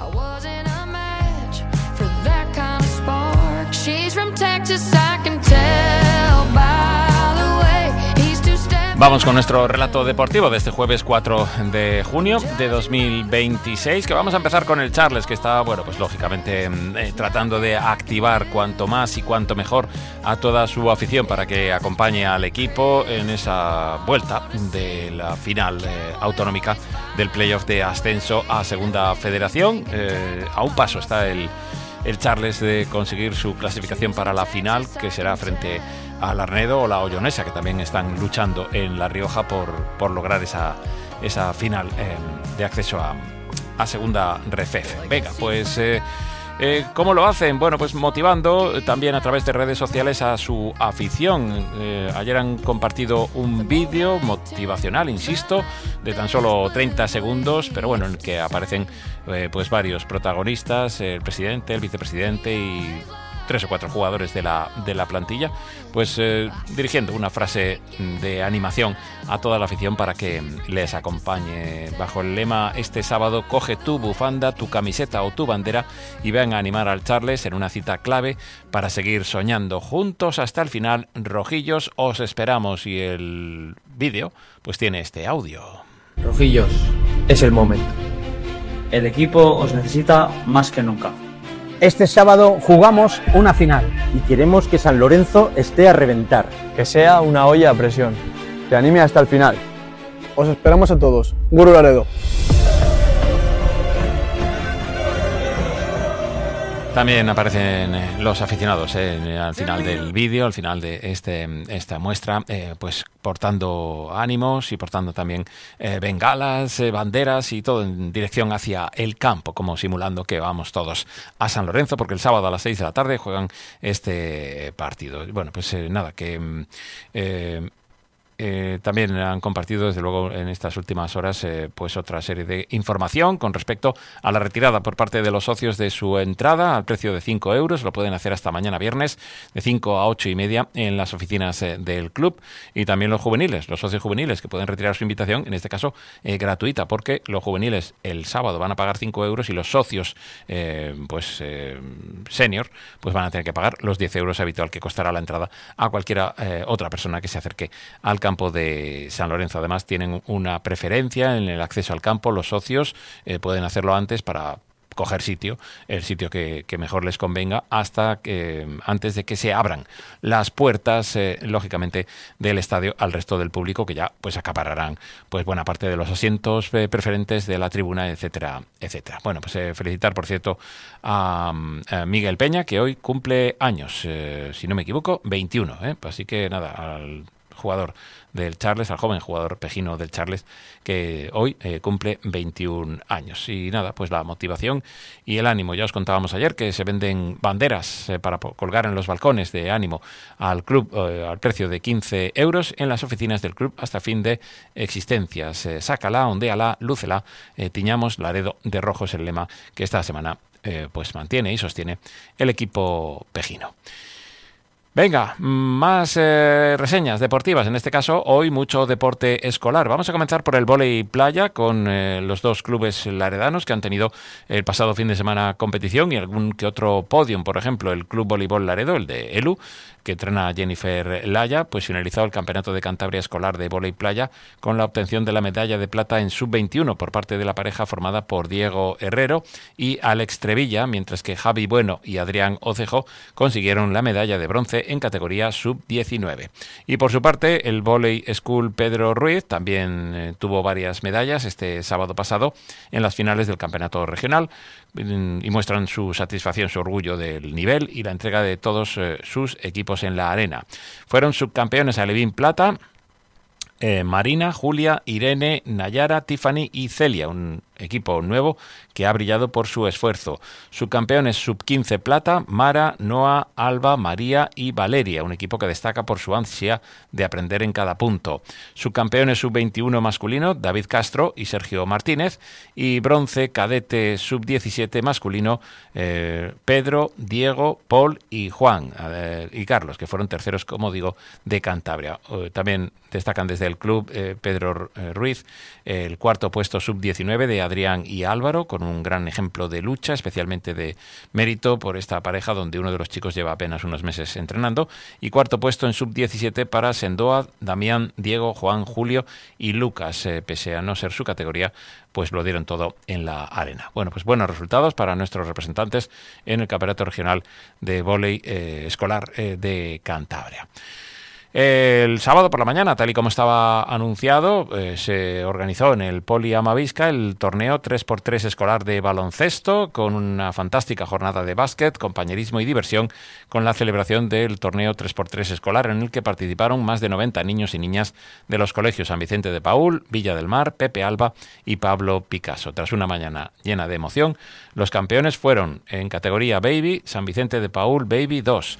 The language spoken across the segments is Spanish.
Vamos con nuestro relato deportivo de este jueves 4 de junio de 2026, que vamos a empezar con el Charles, que está, bueno, pues lógicamente tratando de activar cuanto más y cuanto mejor a toda su afición para que acompañe al equipo en esa vuelta de la final autonómica del playoff de ascenso a Segunda Federación. A un paso está el Charles de conseguir su clasificación para la final, que será frente a Larnedo o la Ollonesa, que también están luchando en La Rioja por lograr esa final de acceso a Segunda Refef. Venga, pues ¿cómo lo hacen? Bueno, pues motivando también a través de redes sociales a su afición. Ayer han compartido un vídeo motivacional, insisto, de tan solo 30 segundos, pero bueno, en el que aparecen pues varios protagonistas, el presidente, el vicepresidente y 3 o 4 jugadores de la plantilla, pues dirigiendo una frase de animación a toda la afición para que les acompañe bajo el lema: este sábado coge tu bufanda, tu camiseta o tu bandera y ven a animar al Charles en una cita clave para seguir soñando juntos hasta el final. Rojillos, os esperamos. Y el vídeo pues tiene este audio. Rojillos, es el momento. El equipo os necesita más que nunca. Este sábado jugamos una final. Y queremos que San Lorenzo esté a reventar. Que sea una olla a presión. Que anime hasta el final. Os esperamos a todos. Guru Laredo. También aparecen los aficionados al final del vídeo, al final de esta muestra, pues portando ánimos y portando también bengalas, banderas y todo en dirección hacia el campo, como simulando que vamos todos a San Lorenzo, porque el sábado a las 6 de la tarde juegan este partido. Bueno, pues nada, que también han compartido, desde luego, en estas últimas horas, pues otra serie de información con respecto a la retirada por parte de los socios de su entrada al precio de 5 euros. Lo pueden hacer hasta mañana viernes de 5 a 8 y media en las oficinas del club. Y también los juveniles, los socios juveniles, que pueden retirar su invitación, en este caso gratuita, porque los juveniles el sábado van a pagar 5 euros y los socios senior pues van a tener que pagar los 10 euros habitual que costará la entrada a cualquiera otra persona que se acerque al campo de San Lorenzo. Además, tienen una preferencia en el acceso al campo. Los socios pueden hacerlo antes para coger el sitio que mejor les convenga, antes de que se abran las puertas, lógicamente, del estadio al resto del público, que ya pues acapararán pues buena parte de los asientos preferentes de la tribuna, etcétera, etcétera. Bueno, pues felicitar, por cierto, a Miguel Peña, que hoy cumple años, si no me equivoco, 21, así que nada, al jugador del Charles, al joven jugador pejino del Charles, que hoy cumple 21 años. Y nada, pues la motivación y el ánimo. Ya os contábamos ayer que se venden banderas para colgar en los balcones de ánimo al club al precio de 15 euros en las oficinas del club hasta fin de existencias. Sácala, ondéala, lúcela, tiñamos Laredo de rojo, es el lema que esta semana pues mantiene y sostiene el equipo pejino. Venga, más reseñas deportivas, en este caso hoy mucho deporte escolar. Vamos a comenzar por el vóley playa con los dos clubes laredanos que han tenido el pasado fin de semana competición y algún que otro podium. Por ejemplo, el Club Voleibol Laredo, el de Elu, que entrena Jennifer Laya, pues finalizó el Campeonato de Cantabria Escolar de Vóley Playa con la obtención de la medalla de plata en sub-21 por parte de la pareja formada por Diego Herrero y Alex Trevilla, mientras que Javi Bueno y Adrián Ocejo consiguieron la medalla de bronce en categoría sub-19. Y por su parte, el Volley School Pedro Ruiz también tuvo varias medallas este sábado pasado en las finales del campeonato regional y muestran su satisfacción, su orgullo del nivel y la entrega de todos sus equipos en la arena. Fueron subcampeones Alevín Plata, Marina, Julia, Irene, Nayara, Tiffany y Celia, un equipo nuevo que ha brillado por su esfuerzo. Subcampeones sub-15 plata, Mara, Noa, Alba, María y Valeria, un equipo que destaca por su ansia de aprender en cada punto. Subcampeones sub-21 masculino, David Castro y Sergio Martínez, y bronce cadete sub-17 masculino, Pedro, Diego, Paul y Juan y Carlos, que fueron terceros, como digo, de Cantabria. También destacan desde el club Pedro Ruiz el cuarto puesto sub-19 de Adrián y Álvaro, con un gran ejemplo de lucha, especialmente de mérito por esta pareja, donde uno de los chicos lleva apenas unos meses entrenando. Y cuarto puesto en sub-17 para Sendoa, Damián, Diego, Juan, Julio y Lucas. Pese a no ser su categoría, pues lo dieron todo en la arena. Bueno, pues buenos resultados para nuestros representantes en el Campeonato Regional de Vóley Escolar de Cantabria. El sábado por la mañana, tal y como estaba anunciado, se organizó en el Poli Amavisca el torneo 3x3 escolar de baloncesto, con una fantástica jornada de básquet, compañerismo y diversión, con la celebración del torneo 3x3 escolar, en el que participaron más de 90 niños y niñas de los colegios San Vicente de Paúl, Villa del Mar, Pepe Alba y Pablo Picasso. Tras una mañana llena de emoción, los campeones fueron en categoría Baby, San Vicente de Paúl Baby 2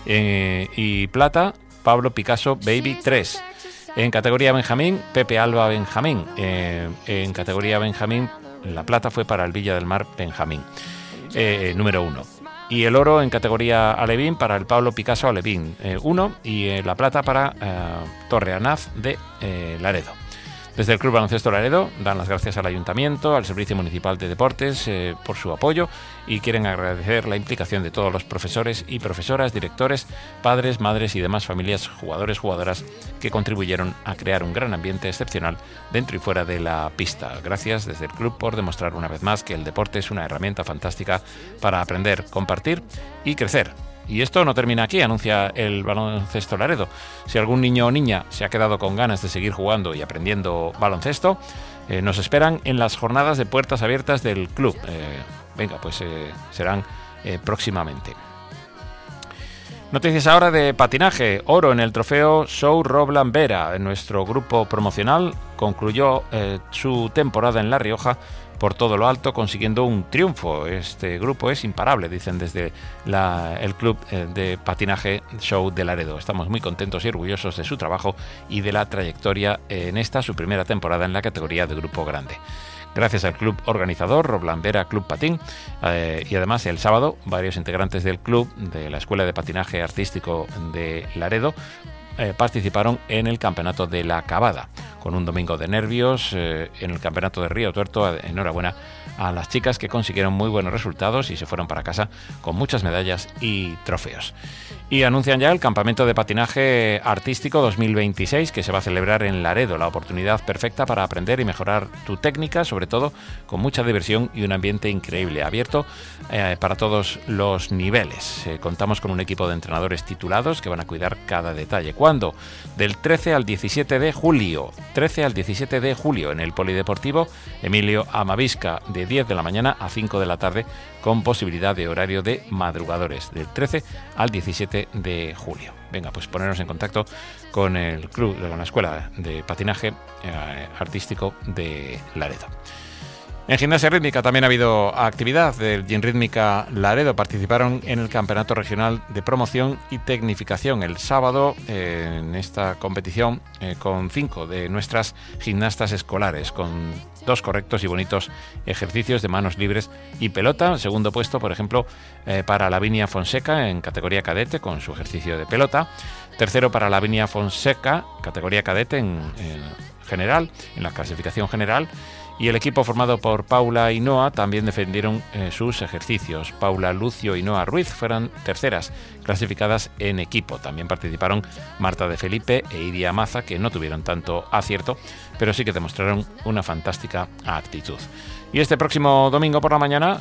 y plata, Pablo Picasso Baby 3. En categoría Benjamín, Pepe Alba Benjamín. En categoría Benjamín, la plata fue para el Villa del Mar Benjamín, número 1. Y el oro en categoría Alevín para el Pablo Picasso Alevín 1 y la plata para Torreanaz de Laredo. Desde el Club Baloncesto Laredo dan las gracias al Ayuntamiento, al Servicio Municipal de Deportes por su apoyo y quieren agradecer la implicación de todos los profesores y profesoras, directores, padres, madres y demás familias, jugadores, jugadoras que contribuyeron a crear un gran ambiente excepcional dentro y fuera de la pista. Gracias desde el club por demostrar una vez más que el deporte es una herramienta fantástica para aprender, compartir y crecer. Y esto no termina aquí, anuncia el Baloncesto Laredo. Si algún niño o niña se ha quedado con ganas de seguir jugando y aprendiendo baloncesto, nos esperan en las jornadas de puertas abiertas del club. Serán próximamente. Noticias ahora de patinaje. Oro en el trofeo Show Roblan Vera. Nuestro grupo promocional concluyó su temporada en La Rioja por todo lo alto, consiguiendo un triunfo. Este grupo es imparable, dicen desde el club de patinaje Show de Laredo. Estamos muy contentos y orgullosos de su trabajo y de la trayectoria en esta, su primera temporada en la categoría de grupo grande. Gracias al club organizador, Roblan Vera Club Patín, y además el sábado varios integrantes del club de la Escuela de Patinaje Artístico de Laredo participaron en el Campeonato de la Cavada, con un domingo de nervios en el Campeonato de Río Tuerto. Enhorabuena a las chicas que consiguieron muy buenos resultados y se fueron para casa con muchas medallas y trofeos. Y anuncian ya el Campamento de Patinaje Artístico 2026, que se va a celebrar en Laredo, la oportunidad perfecta para aprender y mejorar tu técnica, sobre todo con mucha diversión y un ambiente increíble, abierto para todos los niveles. Contamos con un equipo de entrenadores titulados que van a cuidar cada detalle. ¿Cuándo? Del 13 al 17 de julio. 13 al 17 de julio en el Polideportivo Emilio Amavisca, de 10 de la mañana a 5 de la tarde, con posibilidad de horario de madrugadores, del 13 al 17 de julio. Venga, pues ponernos en contacto con el club, con la Escuela de Patinaje Artístico de Laredo. En gimnasia rítmica también ha habido actividad del Gym Rítmica Laredo. Participaron en el Campeonato Regional de Promoción y Tecnificación el sábado en esta competición con 5 de nuestras gimnastas escolares, con 2 correctos y bonitos ejercicios de manos libres y pelota. Segundo puesto, por ejemplo, para Lavinia Fonseca en categoría cadete con su ejercicio de pelota. Tercero para Lavinia Fonseca, categoría cadete en general, en la clasificación general. Y el equipo formado por Paula y Noa también defendieron sus ejercicios. Paula Lucio y Noa Ruiz fueron terceras clasificadas en equipo. También participaron Marta de Felipe e Iria Maza, que no tuvieron tanto acierto, pero sí que demostraron una fantástica actitud. Y este próximo domingo por la mañana,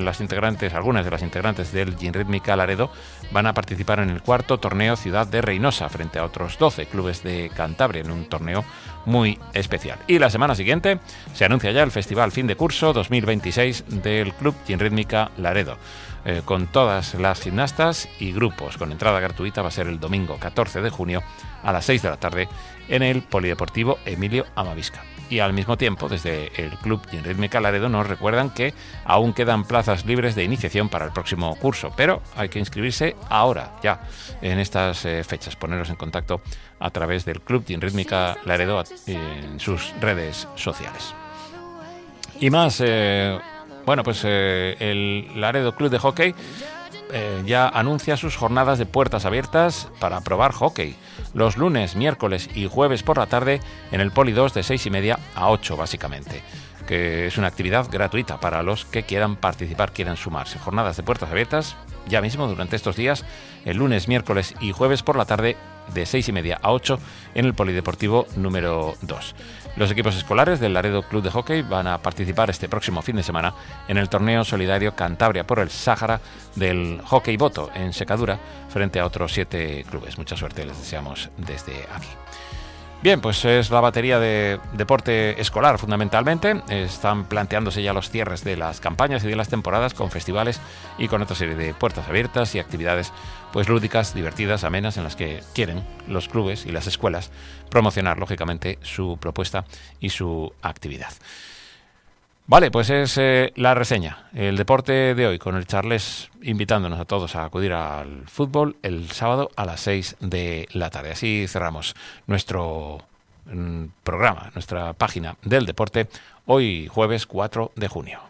algunas de las integrantes del Gym Rítmica Laredo van a participar en el 4º torneo Ciudad de Reynosa, frente a otros 12 clubes de Cantabria, en un torneo muy especial. Y la semana siguiente se anuncia ya el Festival Fin de Curso 2026 del Club Gym Rítmica Laredo, con todas las gimnastas y grupos, con entrada gratuita. Va a ser el domingo 14 de junio a las 6 de la tarde en el Polideportivo Emilio Amavisca. Y al mismo tiempo, desde el Club Gym Rítmica Laredo nos recuerdan que aún quedan plazas libres de iniciación para el próximo curso, pero hay que inscribirse ahora, ya, en estas fechas. Poneros en contacto a través del Club Gym Rítmica Laredo en sus redes sociales. Y más, el Laredo Club de Hockey ya anuncia sus jornadas de puertas abiertas para probar hockey los lunes, miércoles y jueves por la tarde en el Poli 2 de 6:30 a 8 básicamente. que es una actividad gratuita para los que quieran participar, quieran sumarse. Jornadas de puertas abiertas ya mismo durante estos días, el lunes, miércoles y jueves por la tarde de 6:30 a 8 en el Polideportivo número 2. Los equipos escolares del Laredo Club de Hockey van a participar este próximo fin de semana en el torneo solidario Cantabria por el Sáhara del Hockey Boto en Secadura frente a otros 7 clubes. Mucha suerte les deseamos desde aquí. Bien, pues es la batería de deporte escolar fundamentalmente. Están planteándose ya los cierres de las campañas y de las temporadas con festivales y con otra serie de puertas abiertas y actividades pues lúdicas, divertidas, amenas, en las que quieren los clubes y las escuelas promocionar lógicamente su propuesta y su actividad. Vale, pues es la reseña, el deporte de hoy con el Charles invitándonos a todos a acudir al fútbol el sábado a las 6 de la tarde. Así cerramos nuestro programa, nuestra página del deporte, hoy jueves 4 de junio.